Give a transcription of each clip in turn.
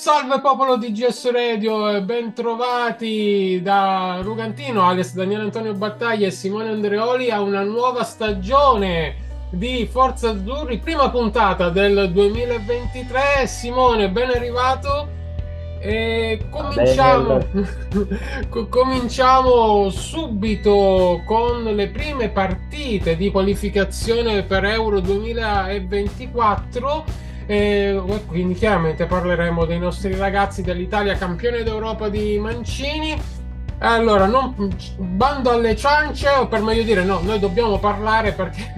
Salve popolo di GS Radio e ben trovati da Rugantino, alias Daniele Antonio Battaglia e Simone Andreoli a una nuova stagione di Forza Azzurri, prima puntata del 2023. Simone, ben arrivato e Ciao cominciamo, Daniel. cominciamo subito con le prime partite di qualificazione per Euro 2024. Quindi chiaramente parleremo dei nostri ragazzi dell'Italia campione d'Europa di Mancini. Allora, bando alle ciance, o per meglio dire, no, noi dobbiamo parlare perché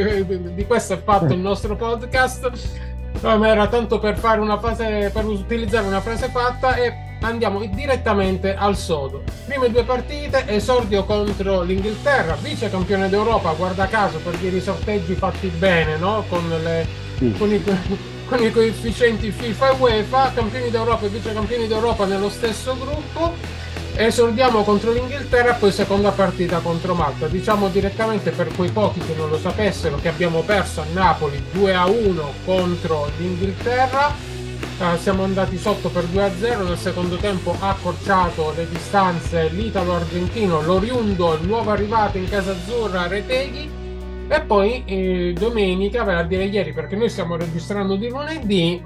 di questo è fatto il nostro podcast. No, ma era tanto per fare una frase, per utilizzare una frase fatta e andiamo direttamente al sodo. Prime due partite, esordio contro l'Inghilterra, vice campione d'Europa, guarda caso per dire i sorteggi fatti bene, no? Sì. Con i, con i coefficienti FIFA e UEFA, campioni d'Europa e vice campioni d'Europa nello stesso gruppo. Esordiamo contro l'Inghilterra e poi seconda partita contro Malta. Diciamo direttamente per quei pochi che non lo sapessero che abbiamo perso a Napoli 2-1 contro l'Inghilterra. Siamo andati sotto per 2-0. Nel secondo tempo ha accorciato le distanze l'italo-argentino, l'oriundo, il nuovo arrivato in casa azzurra Retegui. E poi domenica, vale a dire ieri, perché noi stiamo registrando di lunedì,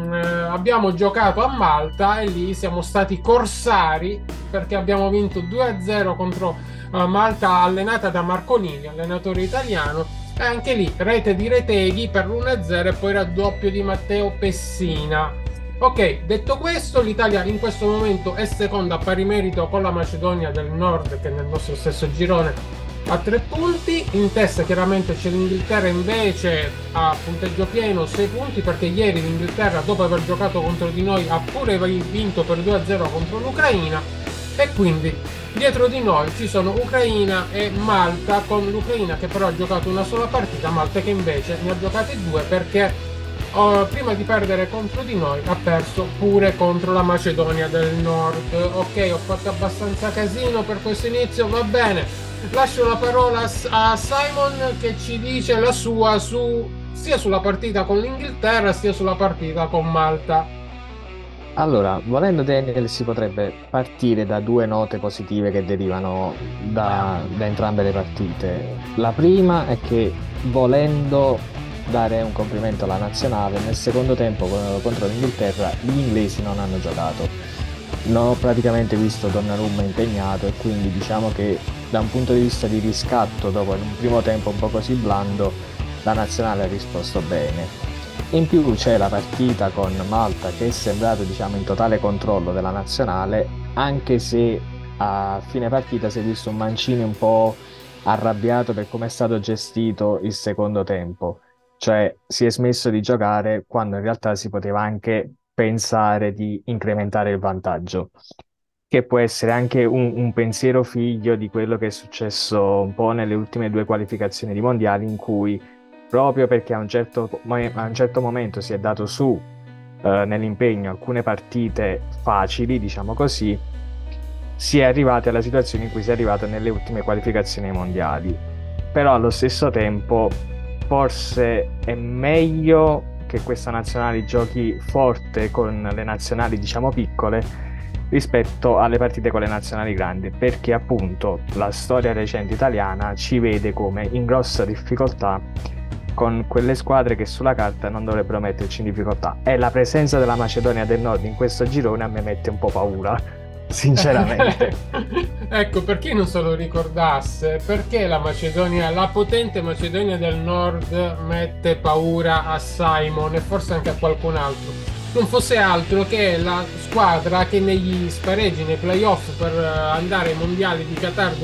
abbiamo giocato a Malta e lì siamo stati corsari perché abbiamo vinto 2-0 contro Malta allenata da Marconini, allenatore italiano. E anche lì rete di Reteghi per l'1-0 e poi raddoppio di Matteo Pessina. Ok, detto questo, l'Italia in questo momento è seconda a pari merito con la Macedonia del Nord, che è nel nostro stesso girone a 3 punti. In testa chiaramente c'è l'Inghilterra invece a punteggio pieno 6 punti perché ieri l'Inghilterra dopo aver giocato contro di noi ha pure vinto per 2-0 contro l'Ucraina e quindi dietro di noi ci sono Ucraina e Malta, con l'Ucraina che però ha giocato una sola partita, Malta che invece ne ha giocate due perché prima di perdere contro di noi ha perso pure contro la Macedonia del Nord. Ok, ho fatto abbastanza casino per questo inizio, va bene. Lascio la parola a Simon che ci dice la sua sia sulla partita con l'Inghilterra sia sulla partita con Malta. Allora, volendo Daniel, si potrebbe partire da due note positive che derivano da entrambe le partite. La prima è che, volendo dare un complimento alla nazionale, nel secondo tempo contro l'Inghilterra gli inglesi non hanno giocato. Non ho praticamente visto Donnarumma impegnato e quindi diciamo che da un punto di vista di riscatto, dopo un primo tempo un po' così blando, la nazionale ha risposto bene. In più c'è la partita con Malta che è sembrato, diciamo, in totale controllo della nazionale, anche se a fine partita si è visto un Mancini un po' arrabbiato per come è stato gestito il secondo tempo. Cioè si è smesso di giocare quando in realtà si poteva anche pensare di incrementare il vantaggio, che può essere anche un pensiero figlio di quello che è successo un po' nelle ultime due qualificazioni di mondiali in cui proprio perché a un certo momento si è dato su nell'impegno alcune partite facili, diciamo così, si è arrivati alla situazione in cui si è arrivato nelle ultime qualificazioni ai mondiali. Però allo stesso tempo forse è meglio che questa nazionale giochi forte con le nazionali, diciamo, piccole rispetto alle partite con le nazionali grandi, perché appunto la storia recente italiana ci vede come in grossa difficoltà con quelle squadre che sulla carta non dovrebbero metterci in difficoltà. E la presenza della Macedonia del Nord in questo girone a me mette un po' paura, sinceramente. Ecco, per chi non se lo ricordasse, perché la potente Macedonia del Nord mette paura a Simon e forse anche a qualcun altro? Non fosse altro che la squadra che negli spareggi, nei playoff per andare ai mondiali di Qatar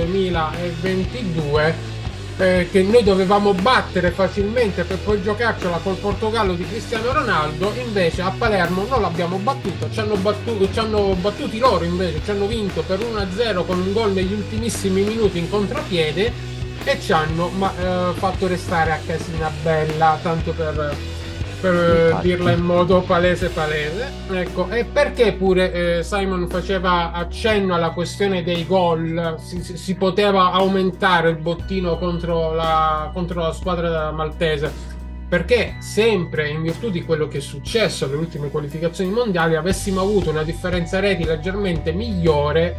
2022 che noi dovevamo battere facilmente per poi giocarcela col Portogallo di Cristiano Ronaldo, invece a Palermo non l'abbiamo battuto, ci hanno battuti loro invece, ci hanno vinto per 1-0 con un gol negli ultimissimi minuti in contropiede e ci hanno fatto restare a casina bella, tanto per dirla in Infatti. modo palese palese. Ecco, e perché pure Simon faceva accenno alla questione dei gol, si poteva aumentare il bottino contro la squadra maltese. perché sempre in virtù di quello che è successo alle ultime qualificazioni mondiali, avessimo avuto una differenza reti leggermente migliore,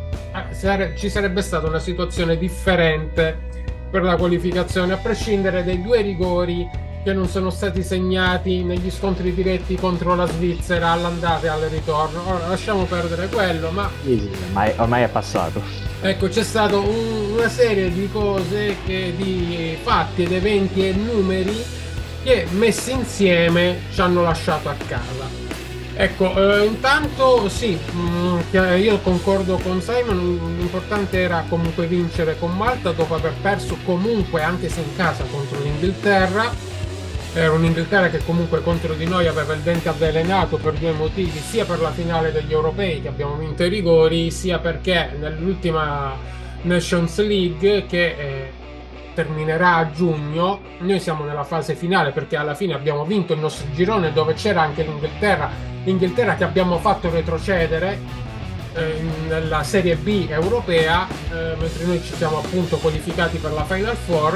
ci sarebbe stata una situazione differente per la qualificazione, a prescindere dai due rigori che non sono stati segnati negli scontri diretti contro la Svizzera all'andata e al ritorno. Ora lasciamo perdere quello, ma Sì, sì, ormai è passato. ecco, c'è stata una serie di cose, di fatti ed eventi e numeri che messi insieme ci hanno lasciato a casa. Ecco, intanto sì, che io concordo con Simon, l'importante era comunque vincere con Malta dopo aver perso comunque, anche se in casa, contro l'Inghilterra. Era un'Inghilterra che comunque contro di noi aveva il dente avvelenato per due motivi, sia per la finale degli europei che abbiamo vinto i rigori, sia perché nell'ultima Nations League che terminerà a giugno, noi siamo nella fase finale perché alla fine abbiamo vinto il nostro girone dove c'era anche l'Inghilterra che abbiamo fatto retrocedere nella Serie B europea, mentre noi ci siamo appunto qualificati per la Final Four.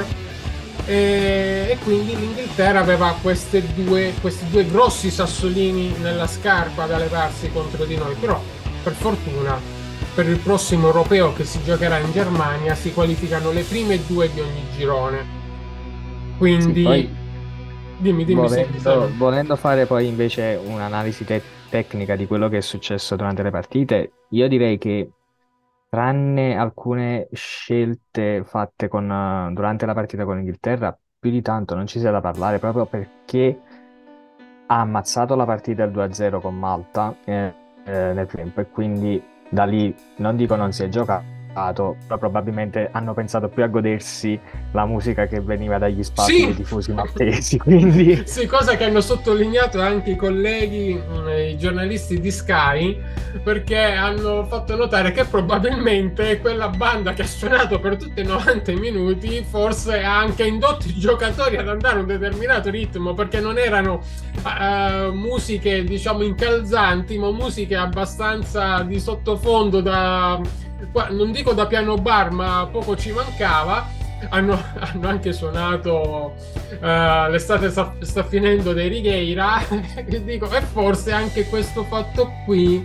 E quindi l'Inghilterra aveva questi due grossi sassolini nella scarpa da levarsi contro di noi, però per fortuna per il prossimo europeo che si giocherà in Germania si qualificano le prime due di ogni girone. Sì, Quindi poi dimmi se volendo fare poi invece un'analisi tecnica di quello che è successo durante le partite, io direi che tranne alcune scelte fatte durante la partita con l'Inghilterra, più di tanto non ci sia da parlare proprio perché ha ammazzato la partita il 2-0 con Malta nel primo tempo e quindi da lì non dico non si è giocato, però probabilmente hanno pensato più a godersi la musica che veniva dagli spalti dei sì, tifosi maltesi, quindi sì, cosa che hanno sottolineato anche i colleghi, i giornalisti di Sky, perché hanno fatto notare che probabilmente quella banda che ha suonato per tutti i 90 minuti forse ha anche indotto i giocatori ad andare a un determinato ritmo, perché non erano musiche, diciamo, incalzanti, ma musiche abbastanza di sottofondo non dico da piano bar, ma poco ci mancava. Hanno anche suonato l'estate sta finendo dei Righeira e dico, e forse anche questo fatto qui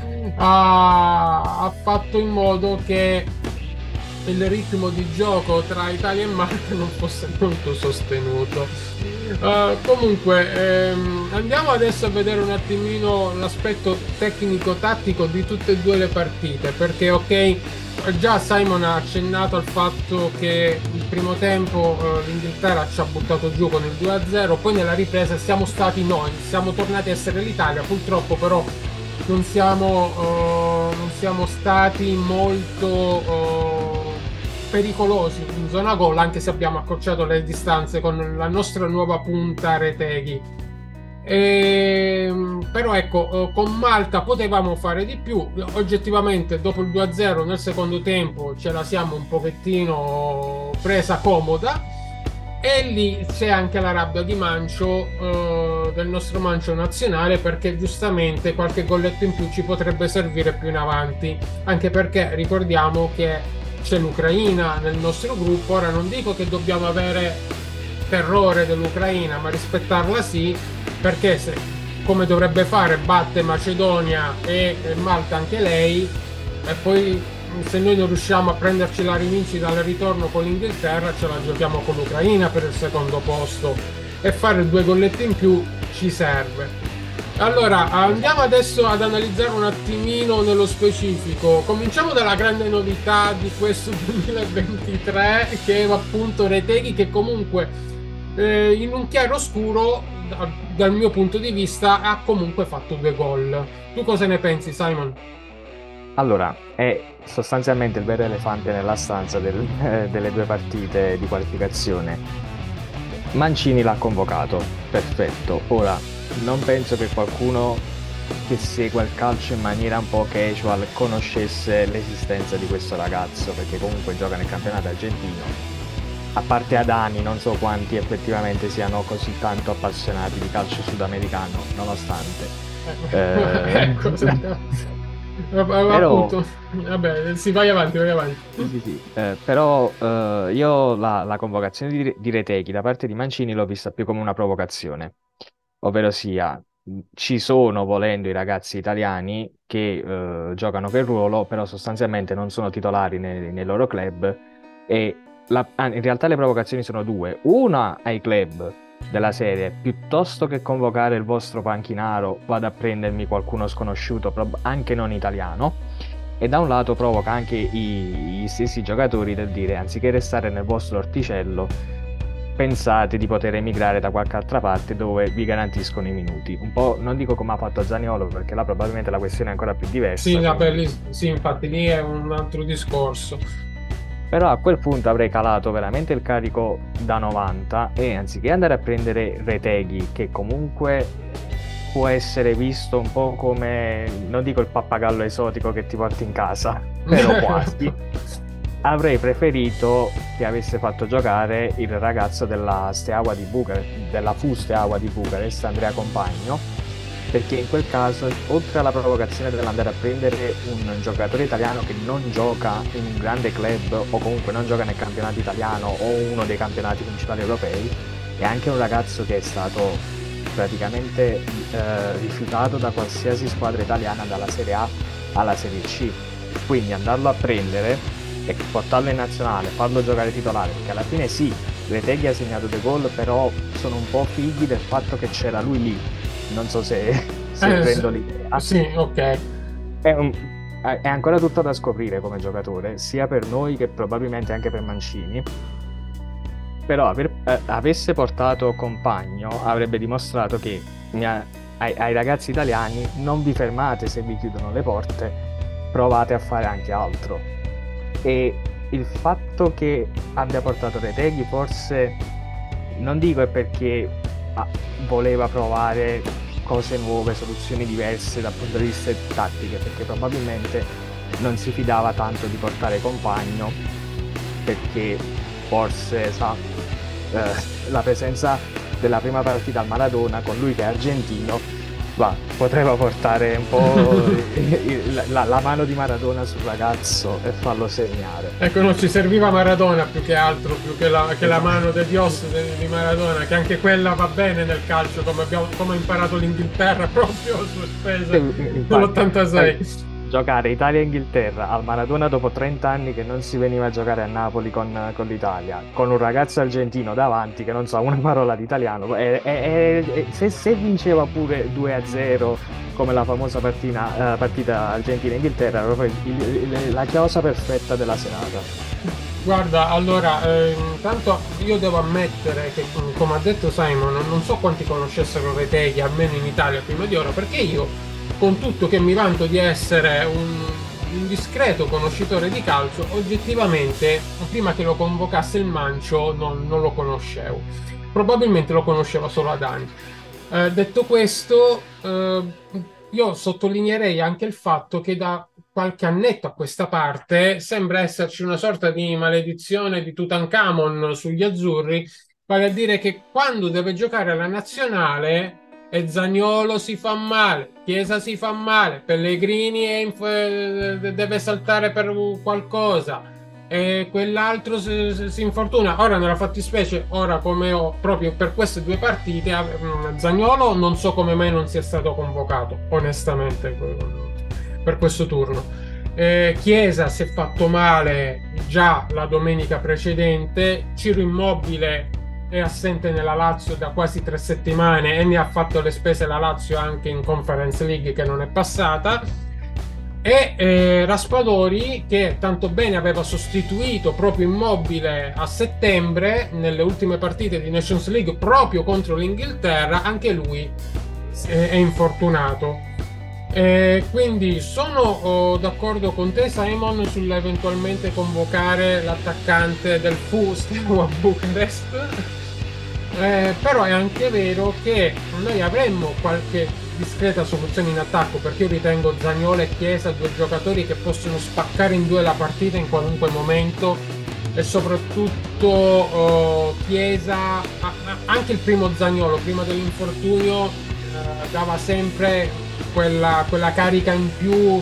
ha fatto in modo che il ritmo di gioco tra Italia e Malta non fosse molto sostenuto. Comunque, andiamo adesso a vedere un attimino l'aspetto tecnico-tattico di tutte e due le partite, perché ok, già Simon ha accennato al fatto che il primo tempo l'Inghilterra ci ha buttato giù con il 2-0, poi nella ripresa siamo stati noi, siamo tornati a essere l'Italia, purtroppo però non siamo stati molto pericolosi in zona gol, anche se abbiamo accorciato le distanze con la nostra nuova punta Reteghi. Però ecco, con Malta potevamo fare di più. Oggettivamente, dopo il 2-0 nel secondo tempo ce la siamo un pochettino presa comoda. E lì c'è anche la rabbia di Mancio, del nostro Mancio nazionale, perché giustamente qualche golletto in più ci potrebbe servire più in avanti, anche perché ricordiamo che c'è l'Ucraina nel nostro gruppo. Ora non dico che dobbiamo avere terrore dell'Ucraina, ma rispettarla sì, perché se, come dovrebbe fare, batte Macedonia e Malta anche lei, e poi se noi non riusciamo a prenderci la rivincita al ritorno con l'Inghilterra, ce la giochiamo con l'Ucraina per il secondo posto, e fare due golletti in più ci serve. Allora, andiamo adesso ad analizzare un attimino nello specifico. Cominciamo dalla grande novità di questo 2023, che è appunto Reteghi, che comunque in un chiaro oscuro, dal mio punto di vista, ha comunque fatto due gol. Tu cosa ne pensi, Simon? allora è sostanzialmente il vero elefante nella stanza delle due partite di qualificazione. Mancini l'ha convocato, perfetto. Ora, non penso che qualcuno che segua il calcio in maniera un po' casual conoscesse l'esistenza di questo ragazzo, perché comunque gioca nel campionato argentino. A parte Adani, non so quanti effettivamente siano così tanto appassionati di calcio sudamericano, nonostante. Ecco, Però Appunto, vabbè, sì, vai avanti, vai avanti. sì, sì, sì. Però io la convocazione di Retegui da parte di Mancini l'ho vista più come una provocazione, ovvero sia ci sono volendo i ragazzi italiani che giocano quel ruolo, però sostanzialmente non sono titolari nei loro club e in realtà le provocazioni sono due. Una ai club della serie, piuttosto che convocare il vostro panchinaro, vado a prendermi qualcuno sconosciuto, anche non italiano e da un lato provoca anche i stessi giocatori del dire, anziché restare nel vostro orticello, pensate di poter emigrare da qualche altra parte dove vi garantiscono i minuti. Un po', non dico come ha fatto Zaniolo, perché là probabilmente la questione è ancora più Sì, diversa, vabbè, quindi... sì, infatti lì è un altro discorso. Però a quel punto avrei calato veramente il carico da 90 e anziché andare a prendere Retegui, che comunque può essere visto un po' come, non dico il pappagallo esotico che ti porti in casa, però quasi. Avrei preferito che avesse fatto giocare il ragazzo della Steaua di Bucarest, della FU Steaua di Bucarest, Andrea Compagno, perché in quel caso, oltre alla provocazione dell'andare a prendere un giocatore italiano che non gioca in un grande club o comunque non gioca nel campionato italiano o uno dei campionati principali europei, è anche un ragazzo che è stato praticamente rifiutato da qualsiasi squadra italiana dalla Serie A alla Serie C. Quindi andarlo a prendere e portarlo in nazionale, farlo giocare titolare, perché alla fine sì, Retegui ha segnato due gol, però sono un po' figli del fatto che c'era lui lì. Non so se Sì, rendo l'idea. sì, ok. È, un- è ancora tutto da scoprire come giocatore, sia per noi che probabilmente anche per Mancini. Però avesse portato compagno avrebbe dimostrato che ai ragazzi italiani non vi fermate se vi chiudono le porte, provate a fare anche altro. E il fatto che abbia portato Retegui forse non dico è perché ah, voleva provare cose nuove, soluzioni diverse dal punto di vista tattiche, perché probabilmente non si fidava tanto di portare compagno, perché forse sa, la presenza della prima partita al Maradona con lui che è argentino, poteva portare un po' la mano di Maradona sul ragazzo e farlo segnare. Ecco, no, ci serviva Maradona più che altro, più che la Esatto. mano de Dios di Maradona, che anche quella va bene nel calcio, come ha imparato l'Inghilterra proprio a sue Sì, spese infatti, sai, nell'86. giocare Italia-Inghilterra al Maradona dopo 30 anni che non si veniva a giocare a Napoli con l'Italia, con un ragazzo argentino davanti che non sa una parola di italiano, se vinceva pure 2-0 come la famosa partita Argentina-Inghilterra, era proprio la chiosa perfetta della serata. Guarda, allora, intanto io devo ammettere che, come ha detto Simon, non so quanti conoscessero Retegui, almeno in Italia prima di ora, perché io, con tutto che mi vanto di essere un discreto conoscitore di calcio, oggettivamente, prima che lo convocasse il Mancio, non lo conoscevo. Probabilmente lo conosceva solo Adani. Detto questo, io sottolineerei anche il fatto che da qualche annetto a questa parte sembra esserci una sorta di maledizione di Tutankhamon sugli azzurri, vale a dire che quando deve giocare alla nazionale Zaniolo si fa male, Chiesa si fa male, Pellegrini deve saltare per qualcosa. E quell'altro si infortuna. Ora, nella fattispecie, ora come ho proprio per queste due partite, Zaniolo non so come mai non sia stato convocato, onestamente, per questo turno. Chiesa si è fatto male già la domenica precedente, Ciro Immobile è assente nella Lazio da quasi 3 settimane e ne ha fatto le spese la Lazio anche in Conference League che non è passata. E Raspadori, che tanto bene aveva sostituito proprio Immobile a settembre nelle ultime partite di Nations League proprio contro l'Inghilterra, anche lui è infortunato. Quindi sono d'accordo con te, Simon, sull'eventualmente convocare l'attaccante del FU Steaua Bucarest. Però è anche vero che noi avremmo qualche discreta soluzione in attacco, perché io ritengo Zaniolo e Chiesa due giocatori che possono spaccare in due la partita in qualunque momento e soprattutto Chiesa, anche il primo Zaniolo prima dell'infortunio dava sempre quella carica in più,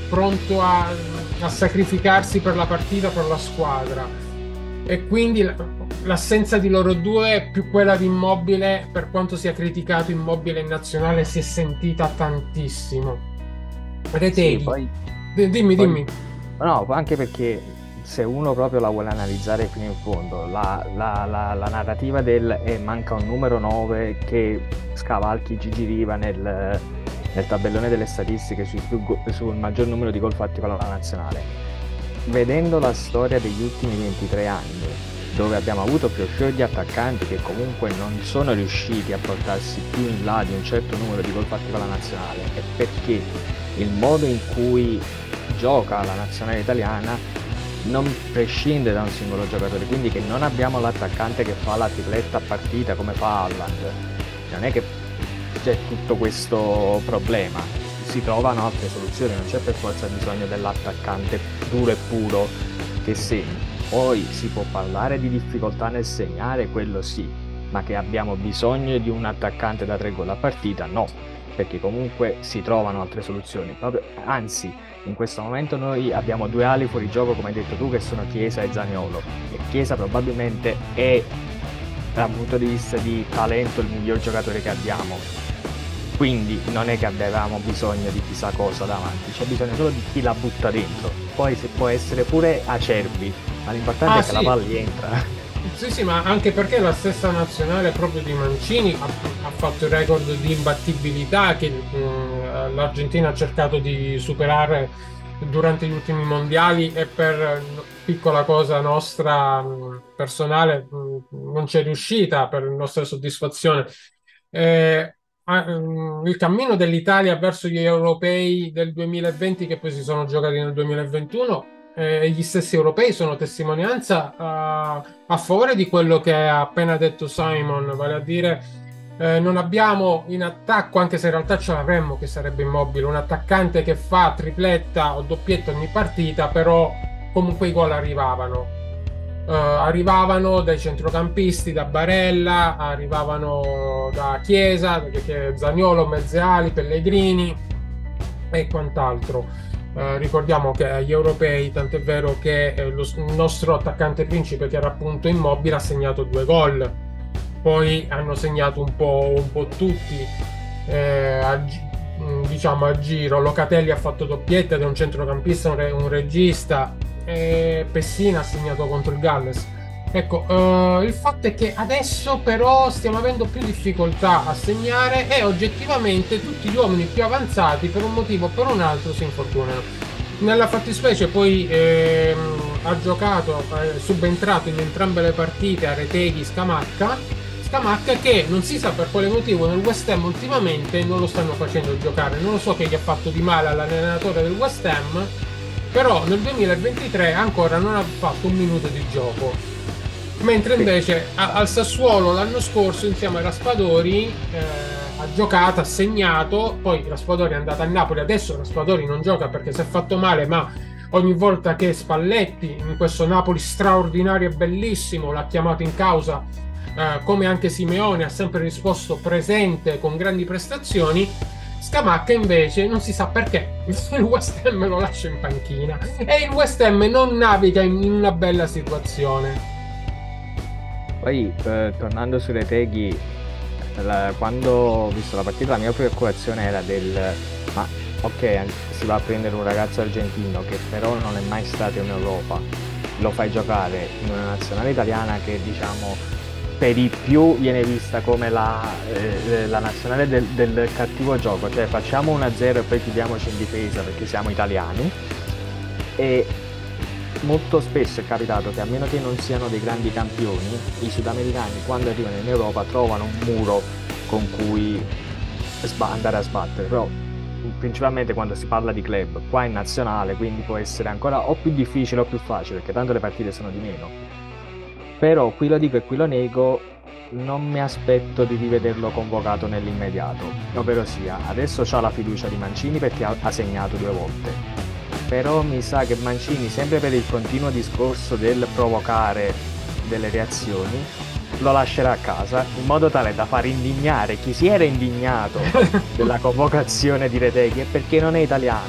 pronto a sacrificarsi per la partita, per la squadra. E quindi l'assenza di loro due, più quella di Immobile, per quanto sia criticato Immobile in nazionale, si è sentita tantissimo. Sì, Retegui, poi, dimmi, poi dimmi. no, anche perché se uno proprio la vuole analizzare fino in fondo, la narrativa del manca un numero 9 che scavalchi Gigi Riva nel tabellone delle statistiche sul maggior numero di gol fatti con la nazionale. Vedendo la storia degli ultimi 23 anni, dove abbiamo avuto fior di attaccanti che comunque non sono riusciti a portarsi più in là di un certo numero di gol fatti con la nazionale, è perché il modo in cui gioca la nazionale italiana non prescinde da un singolo giocatore, quindi che non abbiamo l'attaccante che fa la tripletta a partita come fa Haaland. Non è che c'è tutto questo problema, si trovano altre soluzioni, non c'è per forza bisogno dell'attaccante duro e puro che segni. Poi si può parlare di difficoltà nel segnare, quello sì, ma che abbiamo bisogno di un attaccante da 3 gol a partita, no, perché comunque si trovano altre soluzioni. Anzi, in questo momento noi abbiamo due ali fuori gioco, come hai detto tu, che sono Chiesa e Zaniolo. E Chiesa probabilmente è, dal punto di vista di talento, il miglior giocatore che abbiamo. Quindi non è che avevamo bisogno di chissà cosa davanti, c'è bisogno solo di chi la butta dentro. Poi se può essere pure acerbi, ma l'importante è che la Sì. palla entra. Sì, sì, ma anche perché la stessa nazionale proprio di Mancini ha fatto il record di imbattibilità che l'Argentina ha cercato di superare durante gli ultimi mondiali e per piccola cosa nostra personale non c'è riuscita per nostra soddisfazione. Il cammino dell'Italia verso gli europei del 2020 che poi si sono giocati nel 2021 e gli stessi europei sono testimonianza a favore di quello che ha appena detto Simon, vale a dire non abbiamo in attacco, anche se in realtà ce l'avremmo che sarebbe Immobile, un attaccante che fa tripletta o doppietta ogni partita, però comunque i gol arrivavano. Arrivavano dai centrocampisti, da Barella, arrivavano da Chiesa, Zaniolo, Mezzeali, Pellegrini e quant'altro. Ricordiamo che agli europei, tant'è vero che il nostro attaccante principe, che era appunto Immobile, ha segnato 2 gol. Poi hanno segnato un po' tutti, diciamo a giro. Locatelli ha fatto doppietta ed è un centrocampista, un regista. Pessina ha segnato contro il Galles. Ecco, il fatto è che adesso però stiamo avendo più difficoltà a segnare e oggettivamente tutti gli uomini più avanzati per un motivo o per un altro si infortunano. Nella fattispecie poi ha giocato, subentrato in entrambe le partite a Retegui Scamacca che non si sa per quale motivo nel West Ham ultimamente non lo stanno facendo giocare. Non lo so che gli ha fatto di male all'allenatore del West Ham, però nel 2023 ancora non ha fatto un minuto di gioco. Mentre invece al Sassuolo l'anno scorso insieme a Raspadori ha giocato, ha segnato, poi Raspadori è andato a Napoli, adesso Raspadori non gioca perché si è fatto male, ma ogni volta che Spalletti in questo Napoli straordinario e bellissimo l'ha chiamato in causa, come anche Simeone ha sempre risposto presente con grandi prestazioni. Scamacca invece non si sa perché il West Ham lo lascia in panchina e il West Ham non naviga in una bella situazione. Poi, tornando su Retegui, quando ho visto la partita, la mia preoccupazione era ma ok, si va a prendere un ragazzo argentino che però non è mai stato in Europa, lo fai giocare in una nazionale italiana che diciamo per di più viene vista come la nazionale del cattivo gioco, cioè facciamo 1-0 e poi chiudiamoci in difesa perché siamo italiani. E molto spesso è capitato che a meno che non siano dei grandi campioni, i sudamericani quando arrivano in Europa trovano un muro con cui andare a sbattere, però principalmente quando si parla di club, qua in nazionale, quindi può essere ancora o più difficile o più facile, perché tanto le partite sono di meno. Però qui lo dico e qui lo nego, non mi aspetto di rivederlo convocato nell'immediato, ovvero sia, adesso c'ha la fiducia di Mancini perché ha segnato 2 volte, però mi sa che Mancini, sempre per il continuo discorso del provocare delle reazioni, lo lascerà a casa in modo tale da far indignare chi si era indignato della convocazione di Retegui, e perché non è italiano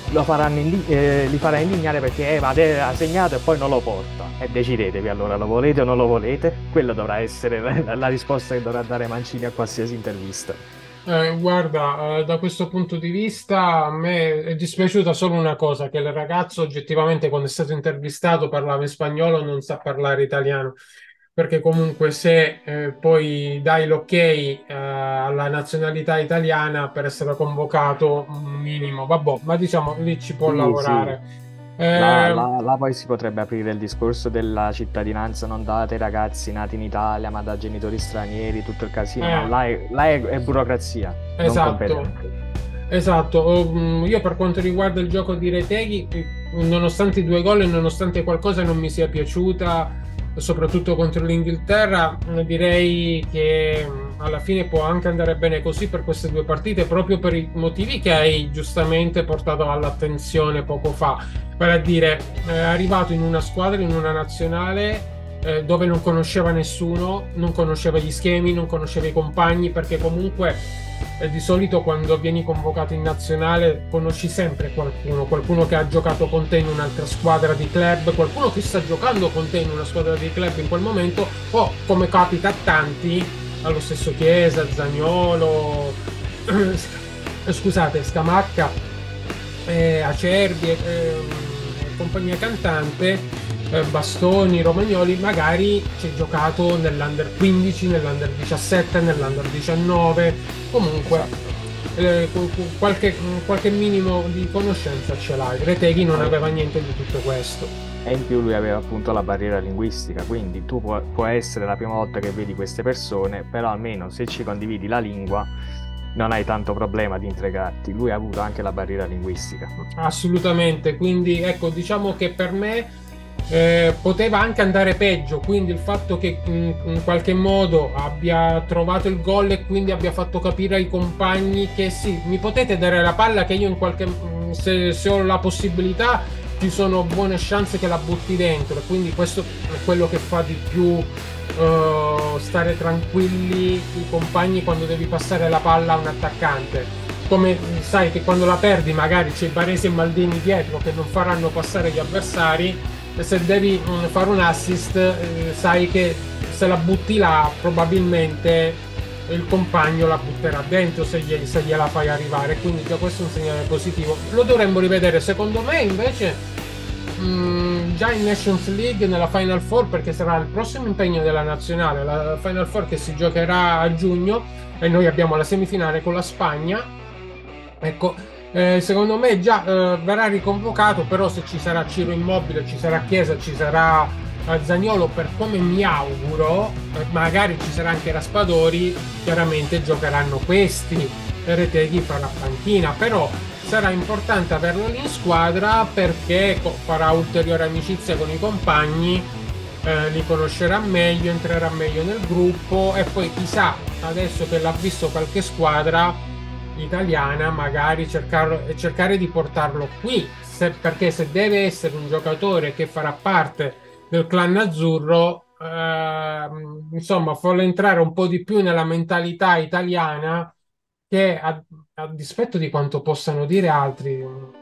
li farà indignare perché Eva ha segnato e poi non lo porta. E decidetevi allora, lo volete o non lo volete? Quella dovrà essere la risposta che dovrà dare Mancini a qualsiasi intervista. Guarda, da questo punto di vista a me è dispiaciuta solo una cosa, che il ragazzo oggettivamente quando è stato intervistato parlava in spagnolo, non sa parlare italiano, perché comunque se poi dai l'ok alla nazionalità italiana per essere convocato, un minimo, vabbè, ma diciamo lì ci può Sì, sì. lavorare. Eh, Là poi si potrebbe aprire il discorso della cittadinanza non data ai ragazzi nati in Italia ma da genitori stranieri, tutto il casino, ma eh, là è burocrazia, non esatto. competenze. Esatto, io per quanto riguarda il gioco di Retegui, nonostante i due gol e nonostante qualcosa non mi sia piaciuta, soprattutto contro l'Inghilterra, direi che alla fine può anche andare bene così per queste due partite, proprio per i motivi che hai giustamente portato all'attenzione poco fa. Vale a dire, è arrivato in una squadra, in una nazionale. Dove non conosceva nessuno, non conosceva gli schemi, non conosceva i compagni, perché comunque di solito quando vieni convocato in nazionale conosci sempre qualcuno che ha giocato con te in un'altra squadra di club, qualcuno che sta giocando con te in una squadra di club in quel momento, o come capita a tanti, allo stesso Chiesa, Zaniolo, scusate, Scamacca, Acerbi e compagnia cantante, Bastoni, Romagnoli, magari ci hai giocato nell'Under 15, nell'Under 17, nell'Under 19, comunque Esatto. qualche minimo di conoscenza ce l'hai. Reteghi non E aveva niente di tutto questo. e in più lui aveva appunto la barriera linguistica, quindi tu può essere la prima volta che vedi queste persone, però almeno se ci condividi la lingua non hai tanto problema di integrarti. Lui ha avuto anche la barriera linguistica. Assolutamente, quindi ecco, diciamo che per me poteva anche andare peggio, quindi il fatto che in qualche modo abbia trovato il gol e quindi abbia fatto capire ai compagni che sì, mi potete dare la palla che io in qualche se ho la possibilità ci sono buone chance che la butti dentro, e quindi questo è quello che fa di più stare tranquilli i compagni quando devi passare la palla a un attaccante. Come sai che quando la perdi magari c'è Baresi e Maldini dietro che non faranno passare gli avversari, e se devi fare un assist, sai che se la butti là probabilmente il compagno la butterà dentro se gliela fai arrivare, quindi già questo è un segnale positivo. Lo dovremmo rivedere secondo me invece già in Nations League nella Final Four, perché sarà il prossimo impegno della nazionale, la Final Four che si giocherà a giugno e noi abbiamo la semifinale con la Spagna. Ecco, secondo me già verrà riconvocato, però se ci sarà Ciro Immobile, ci sarà Chiesa, ci sarà Zaniolo, per come mi auguro, magari ci sarà anche Raspadori, chiaramente giocheranno questi, Retegui farà panchina, però sarà importante averlo lì in squadra perché farà ulteriore amicizia con i compagni, li conoscerà meglio, entrerà meglio nel gruppo e poi chissà, adesso che l'ha visto qualche squadra italiana, magari cercare di portarlo qui, perché se deve essere un giocatore che farà parte del clan azzurro, insomma, farlo entrare un po' di più nella mentalità italiana che a dispetto di quanto possano dire altri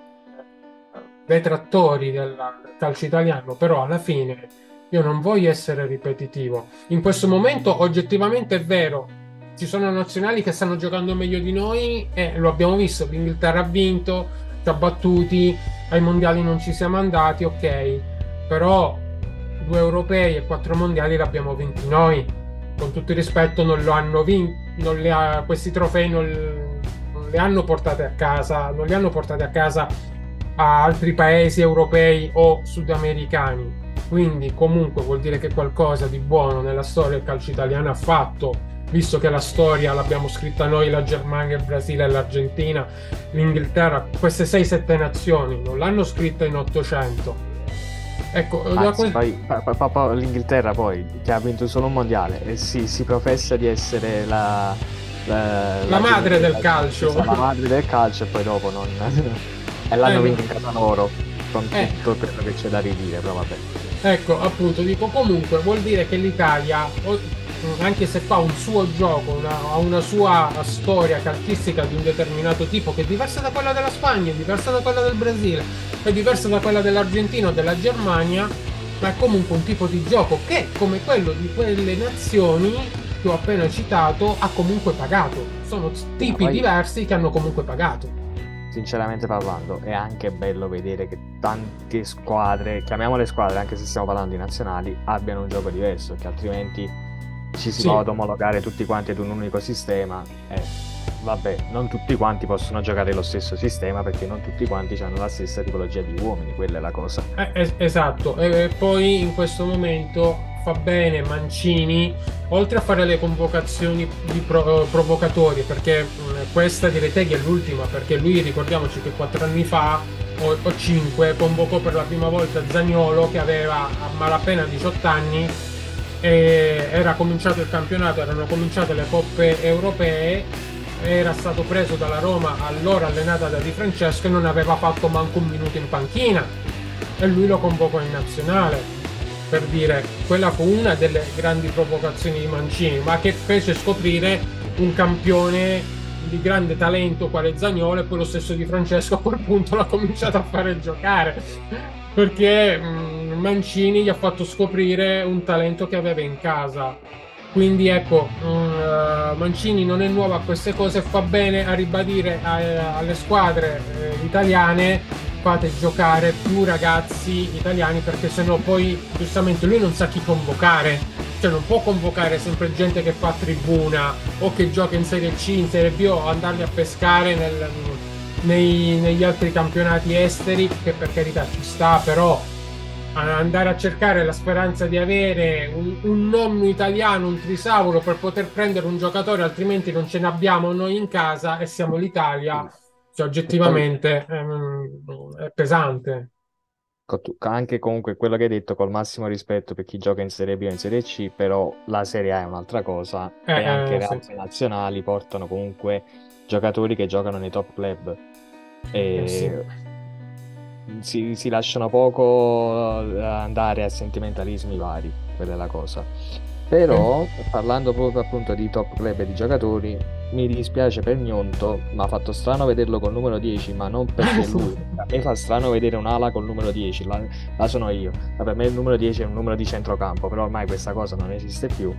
detrattori del calcio italiano, però alla fine io non voglio essere ripetitivo. In questo momento oggettivamente è vero, ci sono nazionali che stanno giocando meglio di noi e lo abbiamo visto, l'Inghilterra ha vinto, ci ha battuti, ai mondiali non ci siamo andati, ok, però due europei e quattro mondiali li abbiamo vinti noi. Con tutto il rispetto, non lo hanno vinto, questi trofei non li hanno portati a casa, non li hanno portati a casa a altri paesi europei o sudamericani. Quindi, comunque, vuol dire che qualcosa di buono nella storia del calcio italiano ha fatto, visto che la storia l'abbiamo scritta noi, la Germania, il Brasile e l'Argentina, l'Inghilterra, queste 6-7 nazioni non l'hanno scritta in 800. Ecco, Anzi, poi l'Inghilterra poi, che ha vinto solo un mondiale, e si professa di essere la madre del la calcio. madre del calcio e poi dopo non... e l'hanno Eh, vinto in casa loro. con Eh, tutto quello che c'è da ridire, però vabbè. ecco, appunto, dico comunque vuol dire che l'Italia, anche se fa un suo gioco, ha una sua storia calcistica di un determinato tipo che è diversa da quella della Spagna, è diversa da quella del Brasile, è diversa da quella dell'Argentina o della Germania, ma è comunque un tipo di gioco che, come quello di quelle nazioni che ho appena citato, ha comunque pagato. Sono Sì, ma tipi poi, diversi che hanno comunque pagato. sinceramente parlando, è anche bello vedere che tante squadre, chiamiamole squadre, anche se stiamo parlando di nazionali, abbiano un gioco diverso, che altrimenti ci si va Sì. ad omologare tutti quanti ad un unico sistema e vabbè, non tutti quanti possono giocare lo stesso sistema perché non tutti quanti hanno la stessa tipologia di uomini, quella è la cosa. Esatto, e poi in questo momento fa bene Mancini, oltre a fare le convocazioni di provocatori, perché questa di Retegui è l'ultima, perché lui ricordiamoci che 4 anni fa o 5 convocò per la prima volta Zaniolo che aveva a malapena 18 anni e era cominciato il campionato, erano cominciate le coppe europee, era stato preso dalla Roma allora allenata da Di Francesco e non aveva fatto manco un minuto in panchina e lui lo convocò in nazionale. Per dire, quella fu una delle grandi provocazioni di Mancini, ma che fece scoprire un campione di grande talento quale Zaniolo e poi lo stesso Di Francesco a quel punto l'ha cominciato a fare giocare perché Mancini gli ha fatto scoprire un talento che aveva in casa. Quindi ecco, Mancini non è nuovo a queste cose, fa bene a ribadire alle squadre italiane fate giocare più ragazzi italiani perché sennò poi giustamente lui non sa chi convocare, cioè non può convocare sempre gente che fa tribuna o che gioca in Serie C, in Serie B o andarli a pescare negli altri campionati esteri, che per carità ci sta, però andare a cercare la speranza di avere un nonno italiano, un trisavolo per poter prendere un giocatore, altrimenti non ce ne abbiamo noi in casa e siamo l'Italia, Sì. cioè E poi oggettivamente è pesante. anche comunque quello che hai detto col massimo rispetto per chi gioca in Serie B o in Serie C, però la Serie A è un'altra cosa e anche le Sì, altre nazionali portano comunque giocatori che giocano nei top club sì. e si lasciano poco andare a sentimentalismi vari, quella è la cosa. Eh, Però, parlando proprio appunto di top club e di giocatori, mi dispiace per Gnonto, mi ha fatto strano vederlo col numero 10, ma non perché lui. A me fa strano vedere un'ala col numero 10, la sono io. Ma per me il numero 10 è un numero di centrocampo, però ormai questa cosa non esiste più.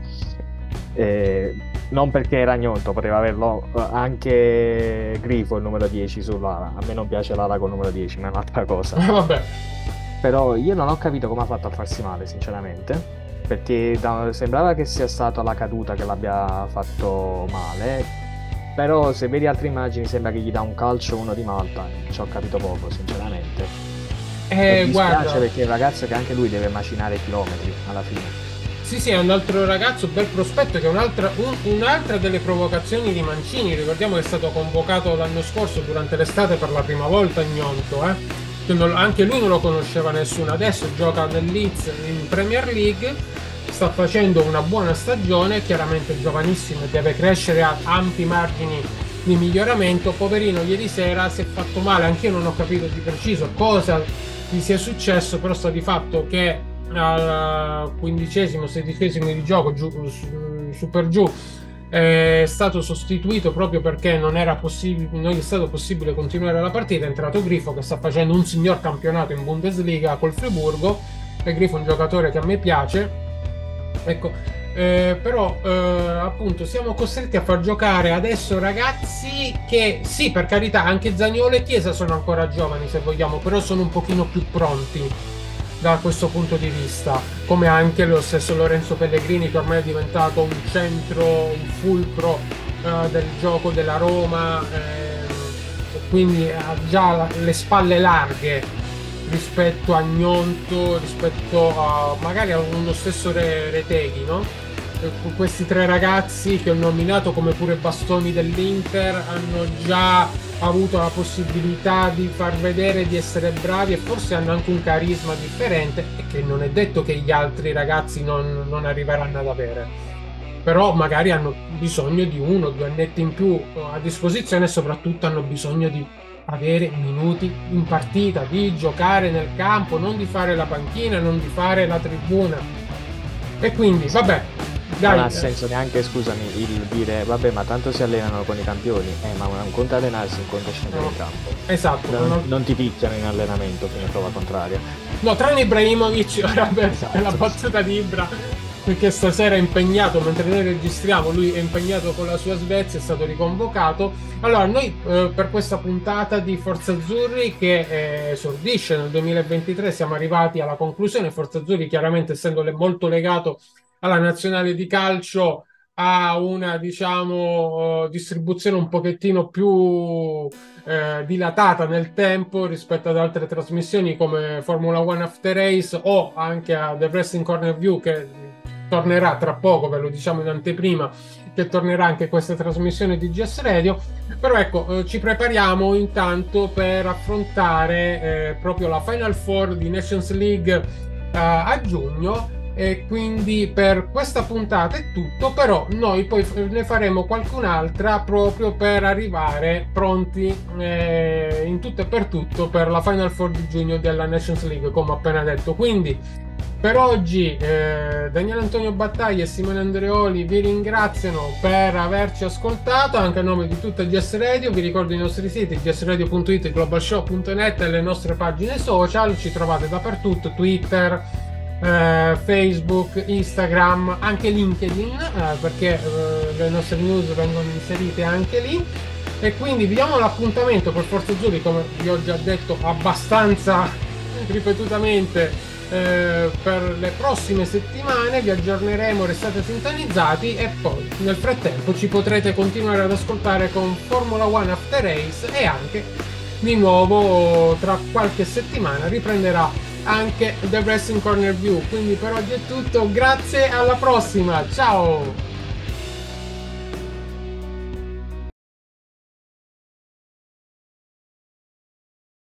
Non perché era Gnonto, poteva averlo anche Grifo il numero 10 sull'ala. A me non piace l'ala col numero 10, ma è un'altra cosa. vabbè. Però io non ho capito come ha fatto a farsi male, sinceramente. Perché sembrava che sia stata la caduta che l'abbia fatto male. Però se vedi altre immagini sembra che gli dà un calcio uno di Malta. Ci ho capito poco, sinceramente. E dispiace Guarda. perché è un ragazzo che anche lui deve macinare chilometri alla fine. Sì, sì, è un altro ragazzo, bel prospetto, che è un'altra delle provocazioni di Mancini. Ricordiamo che è stato convocato l'anno scorso durante l'estate per la prima volta in Gnonto, che anche lui non lo conosceva nessuno. Adesso gioca nel Leeds in Premier League, sta facendo una buona stagione, chiaramente giovanissimo e deve crescere a ampi margini di miglioramento. Poverino, ieri sera si è fatto male, anche io non ho capito di preciso cosa gli sia successo, però sta di fatto che al 15esimo, 16esimo di gioco, su per giù, è stato sostituito proprio perché non è stato possibile continuare la partita. È entrato Grifo che sta facendo un signor campionato in Bundesliga col Friburgo. E Grifo è un giocatore che a me piace. Ecco, però appunto siamo costretti a far giocare adesso ragazzi che sì, per carità, anche Zaniolo e Chiesa sono ancora giovani se vogliamo, però sono un pochino più pronti da questo punto di vista, come anche lo stesso Lorenzo Pellegrini che ormai è diventato un centro, un fulcro del gioco della Roma, quindi ha già le spalle larghe rispetto a Gnonto, rispetto a magari a uno stesso Retegui, no? Questi tre ragazzi che ho nominato come pure bastoni dell'Inter hanno già avuto la possibilità di far vedere di essere bravi e forse hanno anche un carisma differente e che non è detto che gli altri ragazzi non arriveranno ad avere. Però magari hanno bisogno di 1 o 2 annetti in più a disposizione e soprattutto hanno bisogno di avere minuti in partita, di giocare nel campo, non di fare la panchina, non di fare la tribuna. E quindi, vabbè, Non dai, ha senso neanche, scusami, il dire, vabbè, ma tanto si allenano con i campioni, ma un conto è allenarsi, un conto è scendere no, in campo. esatto, Non ti picchiano in allenamento fino a prova contraria. no, tranne Ibrahimovic, ora per la Esatto. battuta di Ibra, perché stasera è impegnato, mentre noi registriamo, lui è impegnato con la sua Svezia, è stato riconvocato. Allora, noi per questa puntata di Forza Azzurri, che esordisce nel 2023, siamo arrivati alla conclusione. Forza Azzurri, chiaramente, essendo molto legato alla nazionale di calcio, ha una, diciamo, distribuzione un pochettino più dilatata nel tempo rispetto ad altre trasmissioni come Formula One After Race o anche a The Wrestling Corner View, che tornerà tra poco, ve lo diciamo in anteprima, che tornerà anche questa trasmissione di GS Radio. Però ecco, ci prepariamo intanto per affrontare proprio la Final Four di Nations League a giugno. E quindi per questa puntata è tutto, però noi poi ne faremo qualcun'altra proprio per arrivare pronti in tutto e per tutto per la Final Four di giugno della Nations League, come ho appena detto. Quindi per oggi Daniele Antonio Battaglia e Simone Andreoli vi ringraziano per averci ascoltato, anche a nome di tutta GS Radio. Vi ricordo i nostri siti gsradio.it, globalshow.net e le nostre pagine social. Ci trovate dappertutto: Twitter, Facebook, Instagram, anche LinkedIn, perché le nostre news vengono inserite anche lì. E quindi vi diamo l'appuntamento per Forza Azzurri, come vi ho già detto abbastanza ripetutamente, per le prossime settimane. Vi aggiorneremo, restate sintonizzati, e poi nel frattempo ci potrete continuare ad ascoltare con Formula One After Race, e anche di nuovo tra qualche settimana riprenderà anche The Wrestling Corner View. Quindi per oggi è tutto, grazie, alla prossima, ciao!